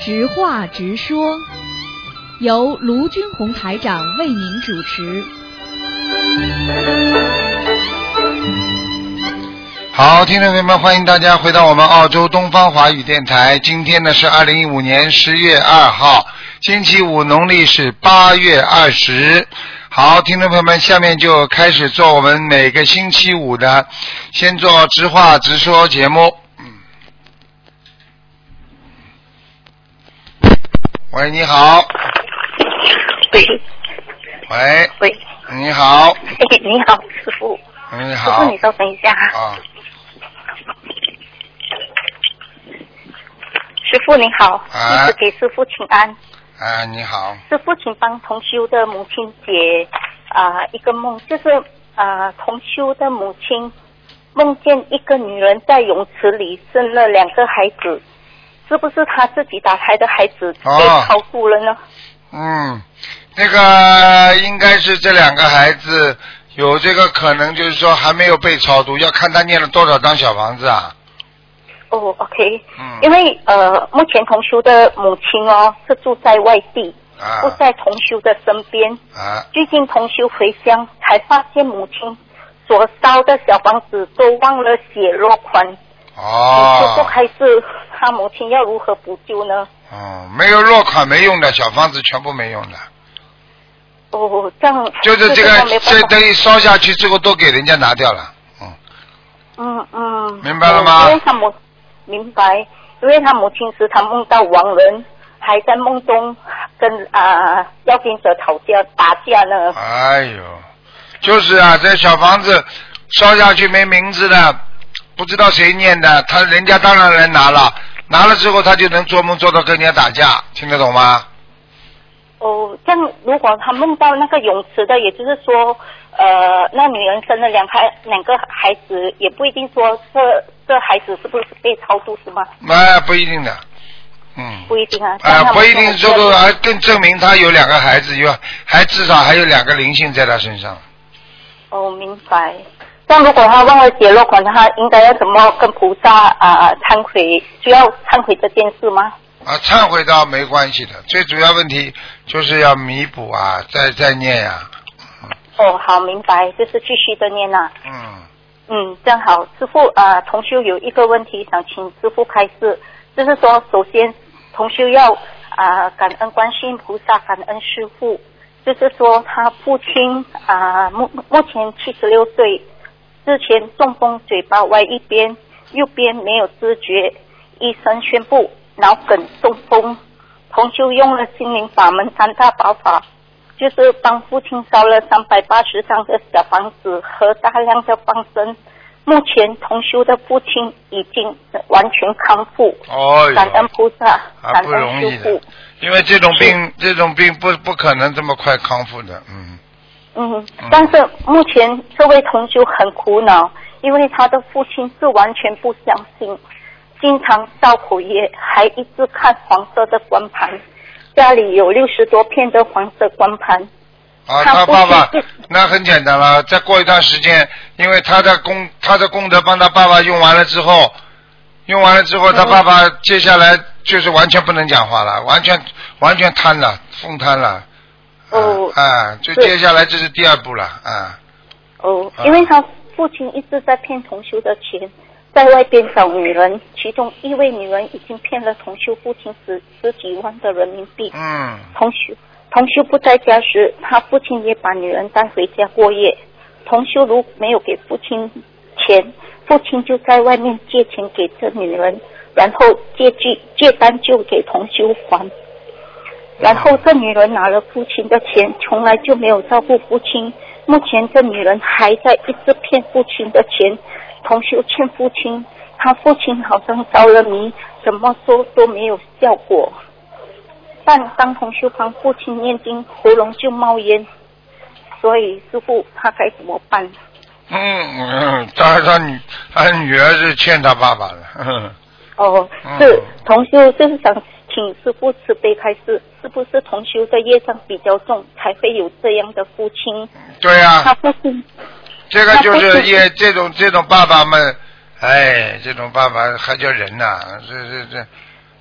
直话直说，由卢军红台长为您主持。 好，听众朋友们，欢迎大家回到我们澳洲东方华语电台。今天呢是2015年10月2号，星期五，农历是8月20。好，听众朋友们，下面就开始做我们每个星期五的先做直话直说节目。喂，你好。喂，你好。 你好，师傅。 你好。 师傅，你稍等一下。 啊。 师傅你好，弟子给师傅请安。 你好。 师傅，请帮同修的母亲解一个梦，就是同修的母亲梦见一个女人在泳池里生了2个孩子，是不是她自己打胎的孩子被超度了呢？ 那个应该是这2个孩子有这个可能，就是说还没有被超度，要看他念了多少张小房子啊。 OK。因为目前同修的母亲是住在外地，不在同修的身边。最近同修回乡，才发现母亲所烧的小房子都忘了写落款。你说还是他母亲要如何补救呢？ 没有落款没用的，小房子全部没用的。 这样就是这等于烧下去之后都给人家拿掉了。明白了吗？ 明白，因为他母亲时常梦到亡人，还在梦中跟要经者吵架打架呢。 哎呦，就是这小房子烧下去没名字的，不知道谁念的，人家当然人拿了之后他就能做梦做到跟人家打架，听得懂吗？ 这样如果他梦到那个泳池的，也就是说那女人生了2个孩子，也不一定说这孩子是不是被超度，是吗？ 不一定的。 不一定不一定，这个还更证明他有2个孩子，至少还有2个灵性在他身上。 明白。这样如果他忘了写落款，他应该要怎么跟菩萨忏悔？需要忏悔这件事吗？ 忏悔倒没关系的，最主要问题就是要弥补再念呀。 好，明白，就是继续的念这样好。师父同修有一个问题想请师父开示，就是说首先同修要感恩观世音菩萨，感恩师父，就是说他父亲目前76岁，之前中风，嘴巴歪一边，右边没有知觉，医生宣布脑梗中风。同修用了心灵法门3大宝法，就是帮父亲烧了380张的小房子和大量的放生。目前同修的父亲已经完全康复。感恩菩萨，感恩师父。 因为这种病不可能这么快康复的。 但是目前这位同修很苦恼，因为他的父亲是完全不相信，经常造口业，还一直看黄色的光盘，家里有60多片的黄色光盘。 他爸爸那很简单了，再过一段时间，因为他的功德帮他爸爸用完了之后，他爸爸接下来就是完全不能讲话了，完全瘫了，疯瘫了。就接下来这是第2步了。 因为他父亲一直在骗同修的钱，在外边找女人，其中1位女人已经骗了同修父亲十几万的人民币。同修不在家时，他父亲也把女人带回家过夜。同修如没有给父亲钱，父亲就在外面借钱给这女人，然后借单就给同修还。然后这女人拿了父亲的钱，从来就没有照顾父亲。目前这女人还在一直骗父亲的钱，同修欠父亲，他父亲好像着了迷，怎么说都没有效果。但当同修帮父亲念经，喉咙就冒烟，所以师父他该怎么办？ 他女儿是欠他爸爸的。 是同修就是想请师父慈悲开示，是不是同修的业障比较重，才会有这样的父亲？ 对他父亲这个就是这种爸爸们，这种爸爸还叫人呐？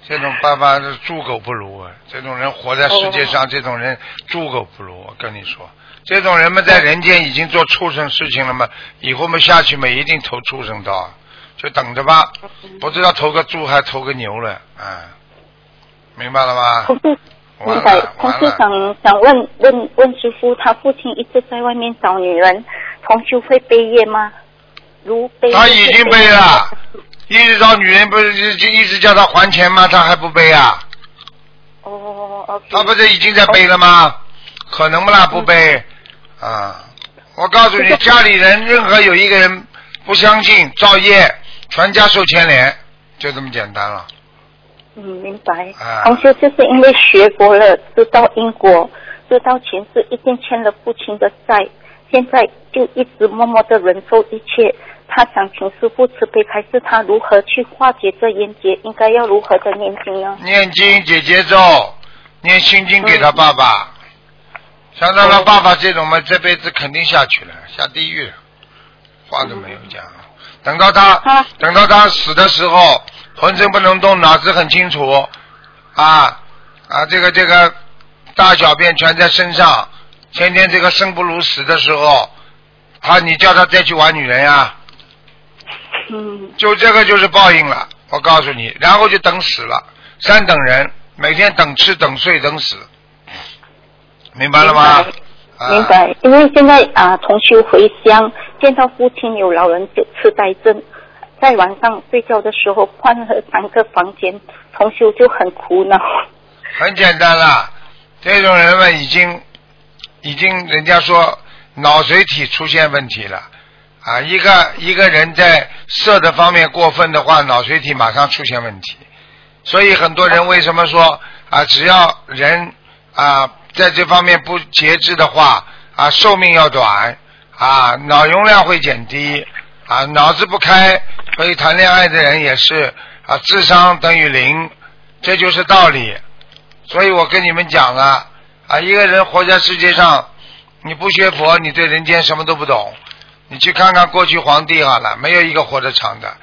这种爸爸是猪狗不如啊！这种人活在世界上，这种人猪狗不如。我跟你说，这种人们在人间已经做畜生事情了嘛，以后嘛下去嘛一定投畜生道，就等着吧。不知道投个猪还投个牛了，明白了吗？ 明白。同时想问师父，他父亲一直在外面找女人，同修会背业吗？ 他已经背了。一直找女人不是就一直叫他还钱吗？他还不背啊？他不是已经在背了吗？可能不啦？不背啊！我告诉你，家里人任何有一个人不相信，造业，全家受牵连，就这么简单了。 明白。同修就是因为学过了，知道因果，知道前世一定欠了父亲的债，现在就一直默默的忍受一切。他想请师父慈悲开示他如何去化解这冤结，应该要如何的念经呢？念经解结咒，念心经给他爸爸。像他爸爸这种嘛，这辈子肯定下去了，下地狱了，话都没有讲。等到他死的时候，浑身不能动，脑子很清楚，这个大小便全在身上，天天这个生不如死的时候，你叫他再去玩女人呀？就这个就是报应了，我告诉你，然后就等死了，三等人，每天等吃等睡等死，明白了吗？ 明白。因为现在同修回乡，见到父亲有老人痴呆症，在晚上睡觉的时候换了3个房间，同修就很苦恼。 很简单了，这种人们已经人家说脑髓体出现问题了。一个人在色的方面过分的话，脑髓体马上出现问题。所以很多人为什么说只要人在这方面不节制的话寿命要短脑容量会减低脑子不开，可以谈恋爱的人也是智商等于0，这就是道理。所以我跟你们讲了一个人活在世界上，你不学佛，你对人间什么都不懂。你去看看过去皇帝好了，没有一个活得长的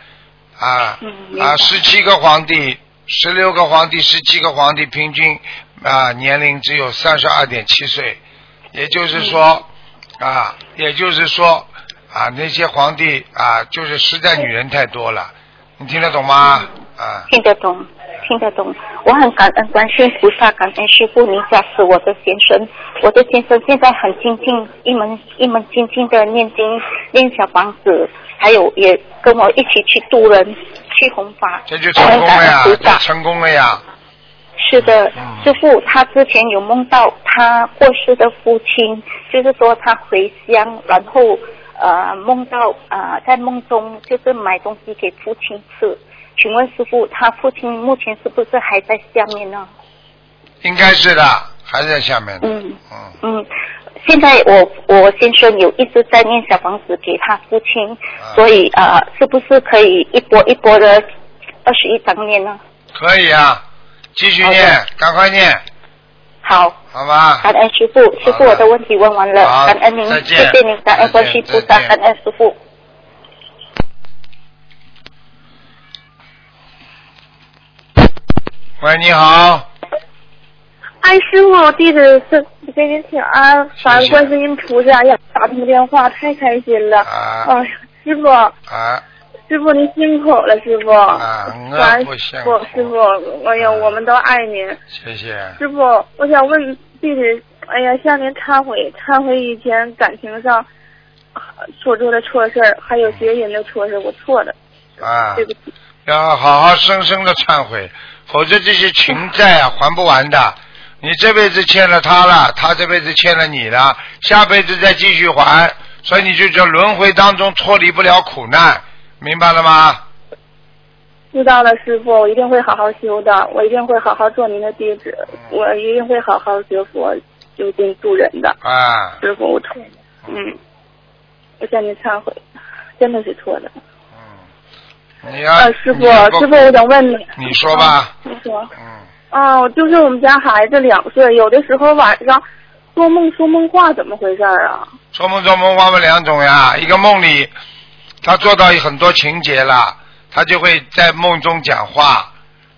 17个皇帝16个皇帝17个皇帝平均年龄只有32.7岁，也就是说那些皇帝就是实在女人太多了，你听得懂吗？ 听得懂。我很感恩观世音菩萨，感恩师父您加持我的先生。我的先生现在很精进，一门精进的念经念小房子，还有也跟我一起去度人去弘法。 这就成功了呀，成功了呀。 是的，师父他之前有梦到他过世的父亲，就是说他回乡，然后梦到在梦中就是买东西给父亲吃。请问师父，他父亲目前是不是还在下面呢？ 应该是的，还在下面。 现在我先生有一直在念小房子给他父亲，所以是不是可以一波一波的21张念呢？ 可以继续念，赶快念。 好吧。 感恩师父，师父我的问题问完了，感恩您，谢谢您，感恩观世菩萨，感恩师父。 喂，你好。 师傅，弟子是给您请安，感恩观世音菩萨，打通电话太开心了。师傅。师傅您辛苦了，师傅。感恩师傅，师傅，哎呀，我们都爱您。 谢谢。 师傅，我想问弟子，向您忏悔以前感情上所做的错事儿，还有别人的错事，我错了。对不起。 要好好生生的忏悔，否则这些情债还不完的。你这辈子欠了他了，他这辈子欠了你了，下辈子再继续还，所以你就在轮回当中脱离不了苦难，明白了吗？ 知道了，师傅，我一定会好好修的，我一定会好好做您的弟子，我一定会好好学佛修心助人的。师傅，我错了。我向您忏悔，真的是错的。 你要师傅，我想问你。 你说吧。 你说。就是我们家孩子2岁，有的时候晚上说梦话，怎么回事啊？ 说梦话分2种呀，一个梦里他做到很多情节了，他就会在梦中讲话，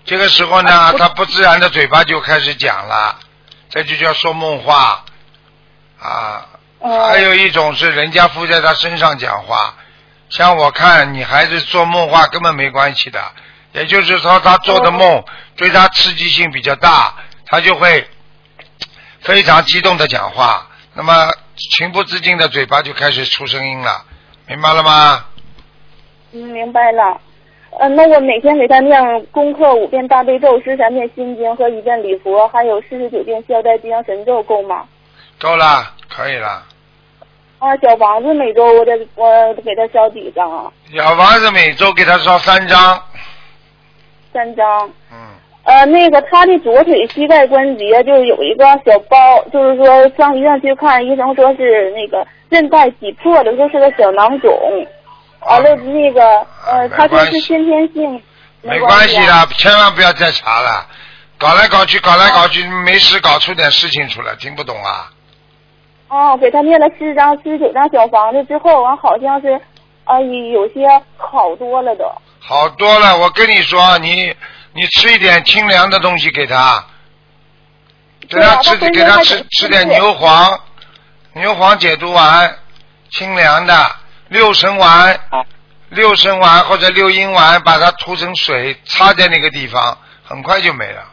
这个时候呢，他不自然的嘴巴就开始讲了，这就叫说梦话啊。还有一种是人家附在他身上讲话，像我看你孩子做梦话根本没关系的，也就是说他做的梦对他刺激性比较大，他就会非常激动的讲话，那么情不自禁的嘴巴就开始出声音了，明白了吗？ 明白了。那我每天给他念功课5遍大悲咒，13遍心经和1遍礼佛，还有49遍消灾吉祥神咒，够吗？ 够了，可以了。 小房子每周我给他烧几张？ 小房子每周给他烧3张。 3张。那个他的左腿膝盖关节就有一个小包，就是说上医院去看，医生说是那个韧带挤破了，说是个小囊肿。完了那个他说是先天性。 没关系的，千万不要再查了，搞来搞去，没事搞出点事情出来，听不懂啊？ 给他念了49张小房子之后，完好像是有些好多了都。 好多了，我跟你说，你吃一点清凉的东西给他，给他吃点牛黄解毒丸，清凉的6神丸或者6阴丸，把它涂成水擦在那个地方，很快就没了。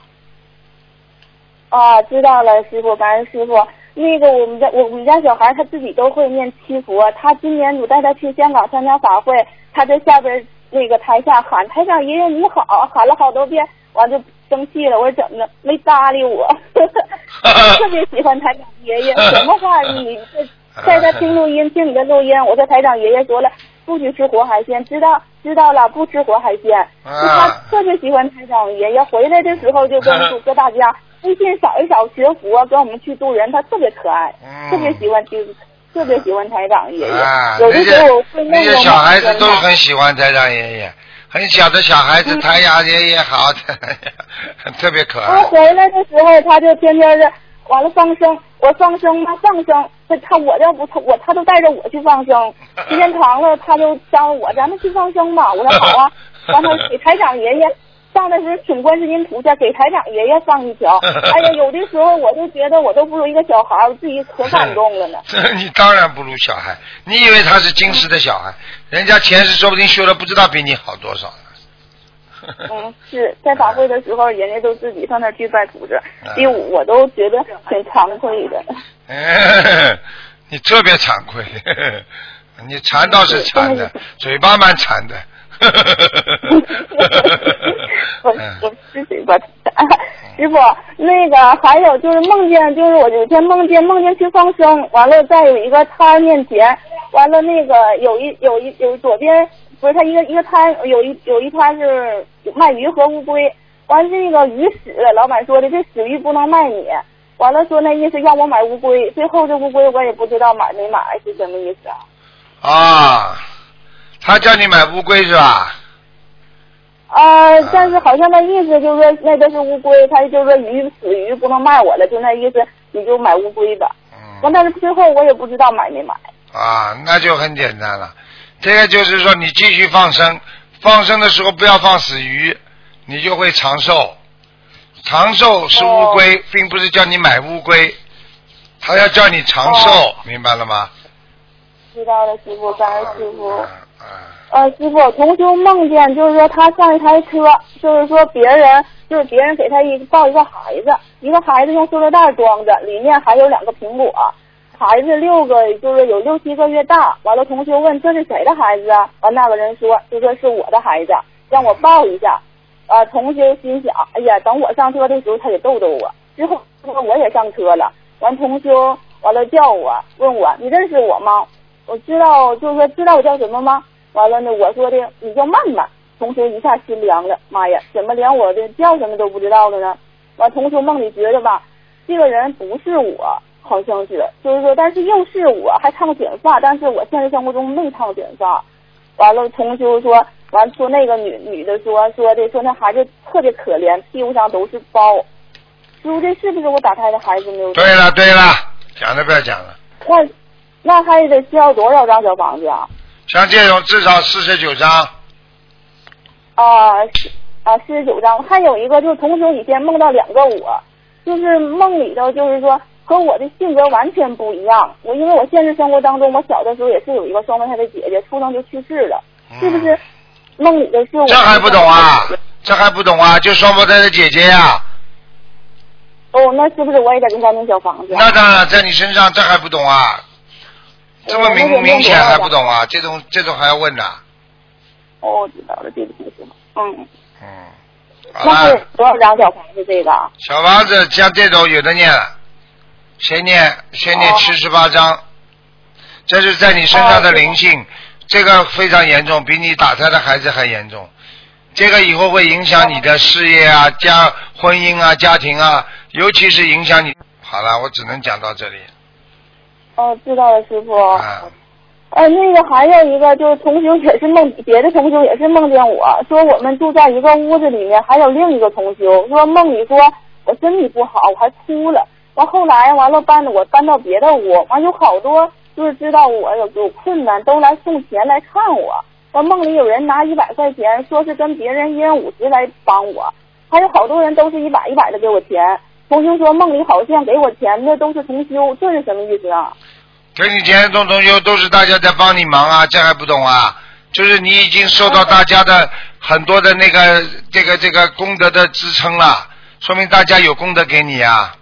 知道了，师傅，感恩师傅。那个我们家小孩他自己都会念七佛，他今年我带他去香港参加法会，他在下边那个台下喊台长爷爷你好，喊了好多遍，完就生气了，我说怎么了？没搭理我，特别喜欢台长爷爷，什么话你在他听你的录音，我说台长爷爷说了不许吃活海鲜，知道了，不吃活海鲜。他特别喜欢台长爷爷，回来的时候就跟大家微信扫一扫学佛，跟我们去渡人，他特别可爱，特别喜欢台长爷爷。有的时候我会那些小孩子都很喜欢台长爷爷，很小的小孩子台长爷爷好，特别可爱。 我回来的时候他就天天的完了放生，我放生吗？放生，他都带着我去放生，时间长了他就招我，咱们去放生吧。我说好啊，完了给台长爷爷上的是请观世音菩萨，给台长爷爷放一条。哎呀，有的时候我就觉得我都不如一个小孩，我自己可感动了呢。 你当然不如小孩，你以为他是今世的小孩，人家前世说不定修的不知道比你好多少呢。 是在法会的时候，人家都自己上那去拜菩萨，我都觉得很惭愧的。 你特别惭愧，你馋倒是馋的，嘴巴蛮馋的。 我是嘴巴馋。师傅，那个还有就是梦见，就是我有天梦见去放生，完了在有一个摊面前，完了那个有左边。不是他一个摊有一摊是卖鱼和乌龟，完了这个鱼死了，老板说的这死鱼不能卖你，完了说那意思让我买乌龟，最后这乌龟我也不知道买没买是什么意思啊？ 他叫你买乌龟是吧？ 但是好像那意思就是说那个是乌龟，他就说死鱼不能卖我了，就那意思你就买乌龟吧。但是最后我也不知道买没买。 那就很简单了。这个就是说，你继续放生的时候不要放死鱼，你就会长寿。长寿是乌龟，并不是叫你买乌龟，他要叫你长寿，明白了吗？ 知道了，师傅，感恩师傅。师傅，同修梦见就是说他上一台车，就是说别人给他抱一个孩子，一个孩子用塑料袋装着，里面还有2个苹果。孩子6个，就是有6、7个月大。完了，同学问这是谁的孩子啊？完那个人说，就说是我的孩子，让我抱一下。同学心想，哎呀，等我上车的时候，他也逗逗我。之后我也上车了。完，同学完了叫我，问我你认识我吗？我知道，就是说知道我叫什么吗？完了呢，我说的你叫曼曼。同学一下心凉了，妈呀，怎么连我的叫什么都不知道了呢？完，同学梦里觉得吧，这个人不是我。好像是，就是说，但是又是我，还烫卷发，但是我现实生活中没烫卷发。完了，同修说，完说那个女的说那孩子特别可怜，屁股上都是包。师傅，这是不是我打胎的孩子没有？ 对了，讲都不要讲了。 那还得需要多少张小房子啊？ 像这种至少49张。 49张。还有一个就是同修以前梦到2个我，就是梦里头就是说和我的性格完全不一样。因为我现实生活当中，我小的时候也是有一个双胞胎的姐姐，出生就去世了，是不是？梦里的是我。 这还不懂啊？这还不懂啊？就双胞胎的姐姐呀。 那是不是我也得给他弄小房子？ 那当然，在你身上，这还不懂啊？这么明显还不懂啊？这种还要问呢？ 知道了，对不起，师傅。 那是多少张小房子这个？ 小房子像这种有的念了，先念78张，这是在你身上的灵性，这个非常严重，比你打胎的孩子还严重。这个以后会影响你的事业啊、婚姻啊、家庭啊，尤其是影响你。好了，我只能讲到这里。 知道了，师傅。那个还有一个就是同修也是别的同修也是梦见我说我们住在一个屋子里面，还有另一个同修说梦里说我身体不好，我还哭了。后来我搬到别的屋，有好多就是知道我有困难都来送钱来看我。梦里有人拿100块钱，说是跟别人1人50来帮我，还有好多人都是100的给我钱。同修说梦里好像给我钱的都是同修，这是什么意思啊？ 给你钱的同修都是大家在帮你忙啊，这还不懂啊？就是你已经受到大家的很多的这个功德的支撑了，说明大家有功德给你啊。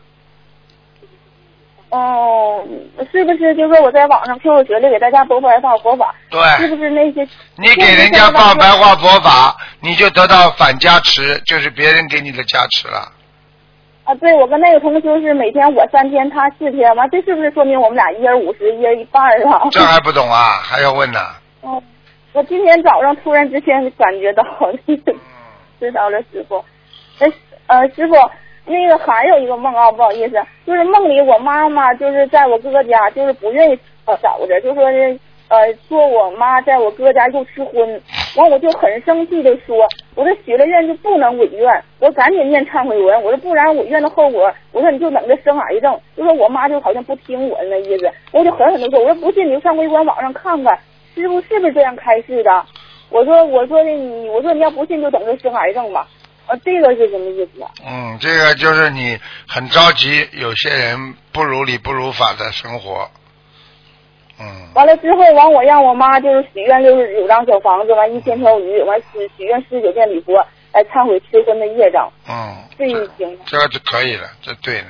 是不是就是说我在网上 QQ 群里给大家播白话佛法？ 对， 是不是那些你给人家放白话佛法，你就得到反加持，就是别人给你的加持了。 对，我跟那个同修是每天我3天，他4天，这是不是说明我们俩1人50，1人1半啊？ 这还不懂啊？还要问呢？ 我今天早上突然之间感觉到，知道了，师傅。师傅。那个还有一个梦不好意思，就是梦里我妈妈就是在我哥家，就是不愿意找着，就说是说我妈在我哥家又吃荤，我就很生气的说，我说许了愿就不能违愿，我赶紧念忏悔文，我说不然违愿的后果，我说你就等着生癌症，就说我妈就好像不听我那意思，我就狠狠的说，我说不信你就上微观网上看看，师傅是不是这样开示的？我说你要不信就等着生癌症吧。这个是什么意思啊？ 这个就是你很着急，有些人不如理不如法的生活。 完了之后，我让我妈就是许愿69张小房子，1000条鱼，许愿49遍礼佛来忏悔吃荤的业障。这一行。 这个就可以了，这对了。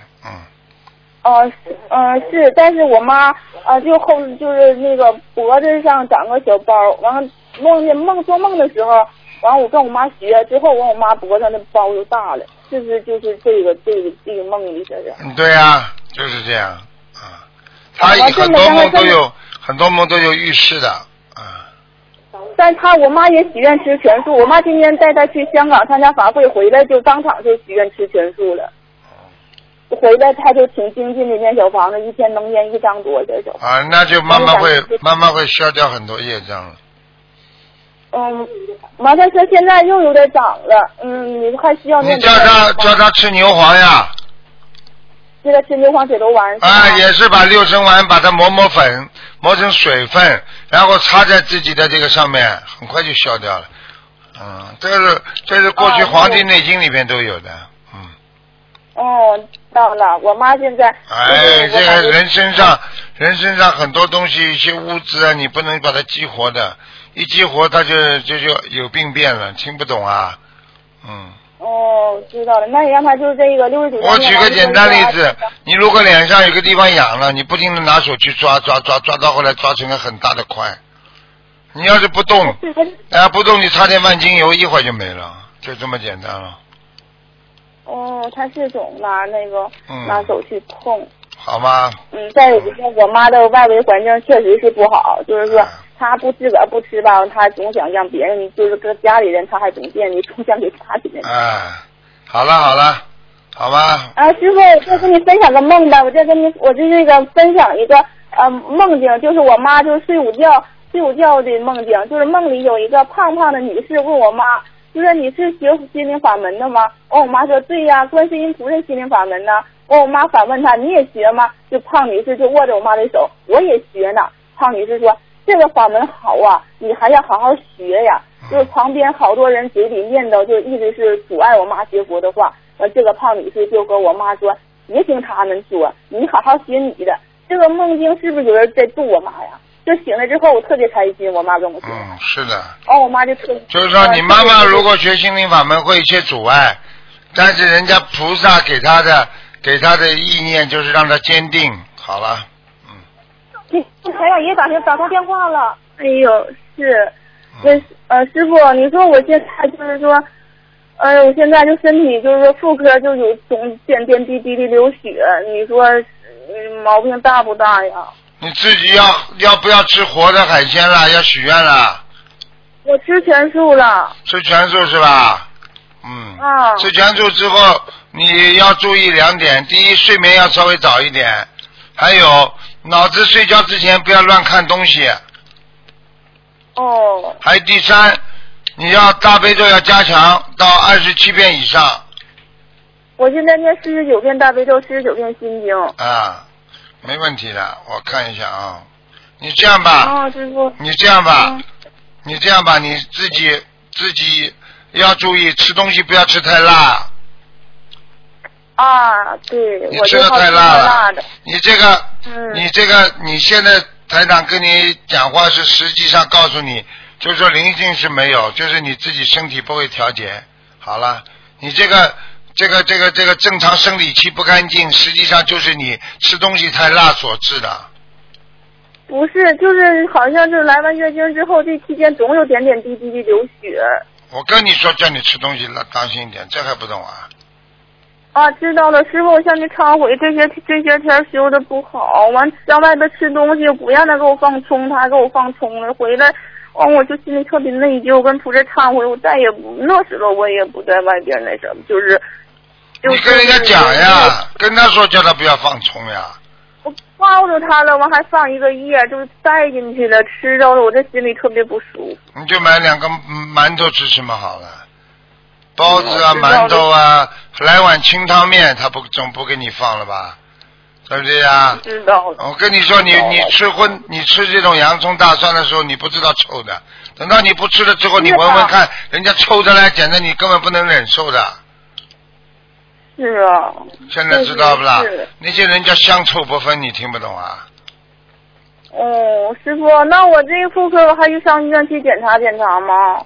是，但是我妈就是那个脖子上长个小包，做梦的时候。我跟我妈学之后，我妈脖子上的包就大了，是不是就是这个梦里这是？ 对呀，就是这样啊。他很多梦都有预示的啊。 但我妈也许愿吃全素，我妈今天带她去香港参加法会，回来就当场就许愿吃全素了。回来她就挺精进的念小房子，一天能念1张多这种。 那就慢慢会消掉很多业障了。 但是现在又有点长了，你还需要念。 你叫他吃牛黄呀。 现在吃牛黄铁头丸。 也是把6神丸把它磨粉，磨成水分，然后擦在自己的这个上面，很快就消掉了。这是过去《黄帝内经》里面都有的。 到了，我妈现在。 这个人身上很多东西，一些物质啊，你不能把它激活的。一激活他就有病变了，听不懂啊。 知道了，那你让他就是这个69。 我举个简单例子，你如果脸上有个地方痒了，你不停的拿手去抓到后来抓成个很大的块，你要是不动，不动你擦点万金油，一会儿就没了，就这么简单了。 他是总拿拿手去碰。 好吗？ 再有一个，我妈的外围环境确实是不好，就是说她自个儿不吃吧，她总想让别人，就是跟家里人，她还总惦记，总想给家里人。 好了，好吧。 师傅，我再跟你分享个梦吧，我这个分享一个梦境，就是我妈就是睡午觉的梦境，就是梦里有一个胖胖的女士问我妈，就说你是学心灵法门的吗？我妈说对呀，观世音菩萨心灵法门呢。我妈反问她，你也学吗？就胖女士就握着我妈的手，我也学呢。胖女士说， 这个法门好啊，你还要好好学呀。就是旁边好多人嘴里念叨，就一直是阻碍我妈学佛的话。这个胖女士就跟我妈说，别听他们说，你好好学你的。这个梦境是不是有人在度我妈呀？就醒了之后我特别开心，我妈跟我说。 是的。 我妈就特别。 就是说你妈妈如果学心灵法门会有一些阻碍，但是人家菩萨给她的意念就是让她坚定。好了。 台长也打通电话了。哎呦，是。师傅，你说我现在就是说，我现在就身体就是说妇科就有总点点滴滴的流血，你说毛病大不大呀？ 你自己要不要吃活的海鲜了？要许愿了？ 我吃全素了。 吃全素是吧？吃全素之后你要注意2点，第一，睡眠要稍微早一点，还有脑子睡觉之前不要乱看东西。还有第3，你要大悲咒要加强到27遍以上。 我现在念49遍大悲咒，49遍心经。 没问题的，我看一下啊。你这样吧， 师傅。 你这样吧，你自己要注意吃东西不要吃太辣。 对， 你吃的太辣了。你这个，你现在台长跟你讲话是实际上告诉你，就是说灵性是没有，就是你自己身体不会调节。好了，你这个正常生理期不干净，实际上就是你吃东西太辣所致的。 不是，就是好像是来完月经之后，这期间总有点点滴滴的流血。 我跟你说，叫你吃东西当心一点，这还不懂啊？ 知道了，师傅，我向你忏悔，这些天修的不好，完上外边吃东西，不让他给我放葱，他给我放葱了，回来，我就心里特别内疚，跟菩萨忏悔，我再也不那时候我也不在外边那什么，就是你跟人家讲呀，跟他说叫他不要放葱呀。 我告诉他了，我还放一个叶，就是带进去了，吃着了，我这心里特别不舒服。 你就买2个馒头吃嘛好了。包子啊，馒头啊，来碗清汤面，他总不给你放了吧？对不对呀？ 知道了。 我跟你说，你吃这种洋葱大蒜的时候，你不知道臭的。等到你不吃了之后，你闻闻看，人家臭的来，简直你根本不能忍受的。 是啊。 现在知道不啦？那些人叫香臭不分，你听不懂啊？ 师傅，那我这个妇科我还去上医院去检查吗？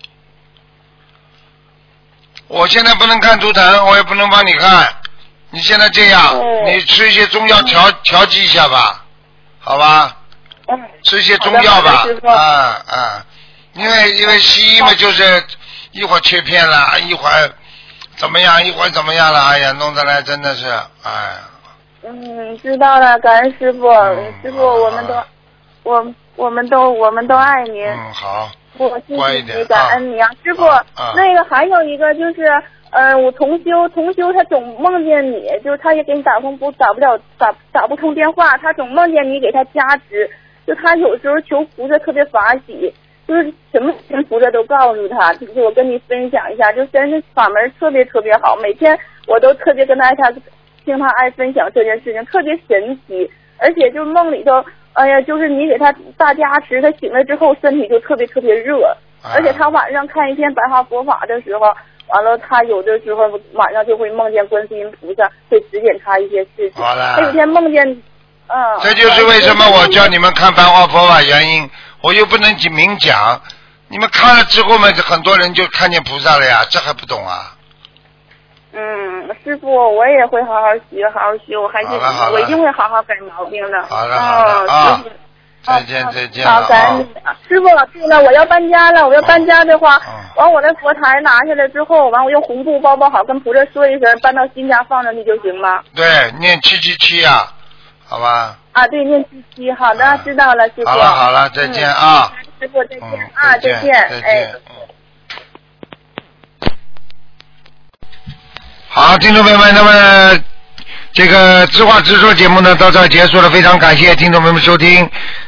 我现在不能看图腾，我也不能帮你看。你现在这样，你吃一些中药调剂一下吧，好吧？吃一些中药吧，因为西医嘛，就是一会儿切片了，一会儿怎么样了，哎呀，弄得来真的是，哎。 知道了，感恩师傅，师傅，我们都爱您。 好。 我谢谢你，感恩你啊，师傅。那个还有一个就是，我同修他总梦见你，就是他也给你打不通电话，他总梦见你给他加持，就他有时候求菩萨特别法喜，就是什么跟菩萨都告诉他，就是我跟你分享一下，就真是法门特别特别好，每天我都特别跟听他爱分享这件事情，特别神奇，而且就梦里头。就是你给他大加持，他醒了之后身体就特别特别热，而且他晚上看一篇白话佛法的时候，完了他有的时候晚上就会梦见观世音菩萨会指点他一些事情。他有天梦见， 这就是为什么我叫你们看白话佛法原因，我又不能明讲，你们看了之后嘛，很多人就看见菩萨了呀，这还不懂啊？ 师傅，我也会好好学，好好修，我一定会好好改毛病的。 好了，再见。 好，感恩你，师傅。对了，我要搬家了，我要搬家的话，完我的佛台拿下来之后，完我用红布包好，跟菩萨说一声，搬到新家放上去就行吗？ 对，念777啊，好吧？ 对，念77，好的，知道了，师傅。 好了，再见啊。 师傅，再见，再见。 好，听众朋友们，那么这个知话直说节目呢到这儿结束了，非常感谢听众朋友们收听。